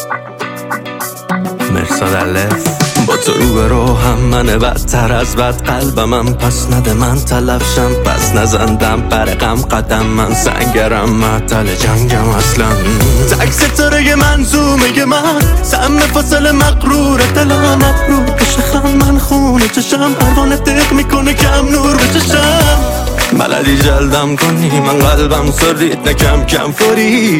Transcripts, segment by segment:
مرساد الف با تو رو هم منه بدتر از بد قلبم پس نده من تلفشم پس نزندم برقم قدم من سنگرم معطل جنگم اصلا تک ستاره منظومه من سم فاصله مقرور دلم مبرور بشه خم من خونه چشم پروانه دق میکنه کم نور به چشم بلدی جلدم کنی من قلبم سرید نکم کم فوری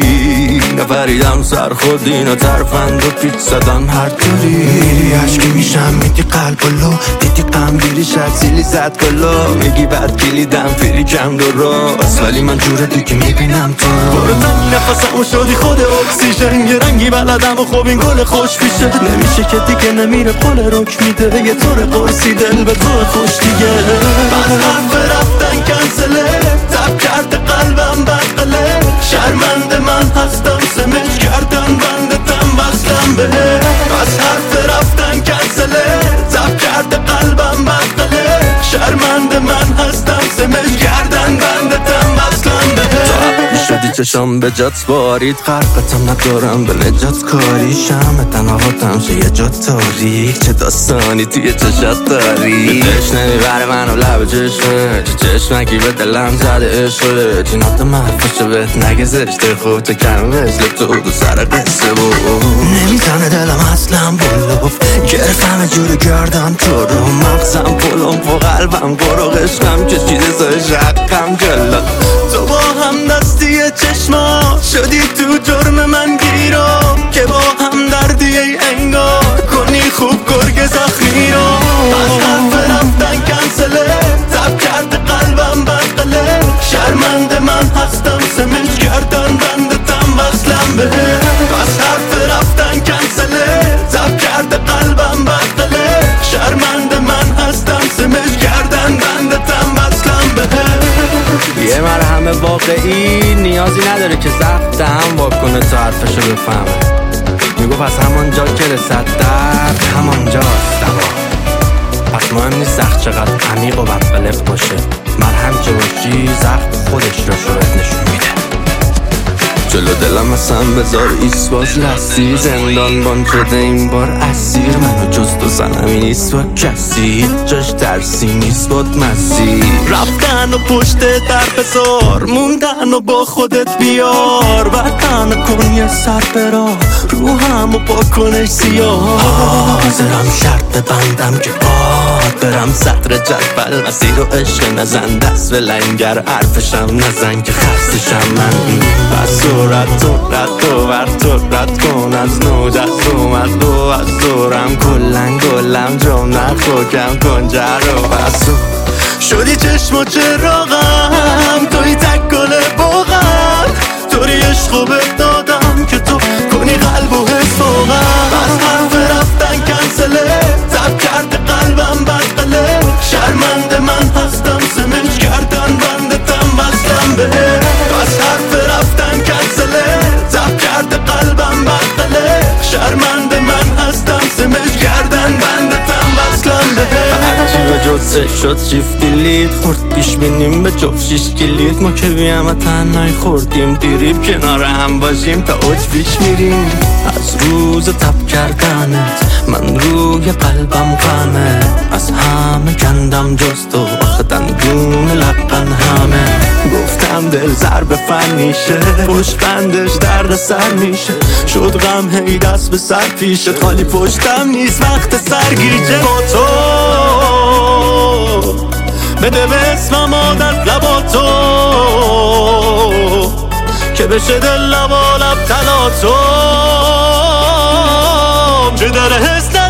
نفریدم سر خودی نه ترفند و پیچ زدن هر طوری میری عشقی میشم میدی قلب و لو دیدی قم بیری شکسیلی زد کلو میگی بد کلیدم فیری کم درست ولی من جور دیگه میبینم تو برو تنی نفسم و شدی خود اکسیژن یه رنگی بلدم و خوب این گل خوش پیشه نمیشه که دیگه نمیره قول رک میده یه طور قرصی دل به تو خوش دیگه بس حرف رفتن کنسله تب کرده قلبم بدقله شرمنده من هستم سمج کردن بندتم بستم به بس حرف رفتن کنسله تب کرده قلبم بدقله شرمنده من هستم سمج کردن بندتم بستم به شدی چشم به جات بارید قرقتم ندارم به نجات کاری شمه تنهاتم شه یه جا تاریک چه داستانی توی چشات داری دش نمیبره منو لب چشمه چه چشمکی به دلم زده عشقه جنات محفشه بهت نگه زشته خوب تو کم مثل تو سر قصه بود نمیزنه دلم اصلا بلوف گرفتم جور گردن تو رو مغزم پلم و قلبم برو قشقم که چیز سای شقم جلد تو با هم دستی چشما شدی تو جرم من گیرم که با هم دردی ای انگار کنی خوب گرگ زخمی رو از حرف رفتن کنسله تب کرده قلبم بدقله شرمنده من هستم سمج کردن بندتم وصلم به از حرف رفتن کنسله تب کرده قلبم بدقله شرمنده من هستم سمج کردن بندتم وصلم به یه مرهم واقعی نیازی نداره که زفتم واکنه تا حرفشو بفهمه میگو پس همانجا که رسد درد همانجاست دوا پس مهم نیست زخم چقدر عمیق و بدقلق باشه مرهم که باشی زخم خودش رو شاید نشون میده جلو دلم اصلا بذار ایسواز لستی زندان بان شده این بار اسیر منو جز تو زنمی نیست با کسی جاش درسی نیست باد مسیر رفتن و پشت در بذار موندن و با خودت بیار وطن کن یه سر برا روحم و با کنش سیاه حاضرم شرط ببندم که باد برم سطر جدول مسیر و عشق نزن دست به لنگر حرفشم نزن که خستشم من بس رد تو بر تو رد کن از نو دست اومد بو از دورم کلن گلم جمعت خوکم کن جر و بسو شدی چشم و چراغم توی تک گل باغم طوری عشقو بهت دادم که تو کنی قلب و حس فوقم از حرف رفتن کنسله تب کرده قلبم بدقله شرمنده من هستم سمج کردن بندتم وصلم به از حرف رفتن کنسله تب کرده قلبم بدقله شرمنده من هستم سمج کردن بندتم وصلم به هرچی به جزه شد شیفتی لید خورد پیش بینیم به جفت شیش کلید ما که بیامه تنهایی خوردیم دیریب کنار هم باشیم تا اوج پیش میریم از روز تب کردنت من روی قلبم غمه از همه کندم جز تو آخه دندون لقن همه گفتم دل ضرب فنیشه پشت بندش درد سر میشه شد غم هی دست به سر پیشه خالی پشتم نیست وقت سرگیجه با تو بده به اسمم عادت لبا تو که بشه دل لبا لب تلا تو چه داره حس